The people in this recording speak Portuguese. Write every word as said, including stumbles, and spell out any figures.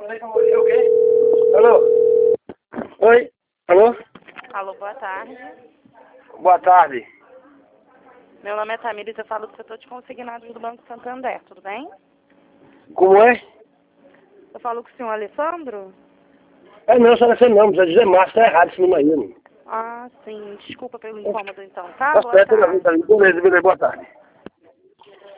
O quê? Alô? Oi? Alô? Alô, boa tarde. Boa tarde. Meu nome é Tamires, eu falo do setor de consignados do Banco Santander, tudo bem? Como é? Eu falo com o senhor Alessandro? É não, senhora, você não, precisa dizer Márcio, tá errado esse número aí, mano. Ah, sim, desculpa pelo incômodo então, tá? Tá Boa certo, eu tarde. tá ali. Beleza, beleza, boa tarde.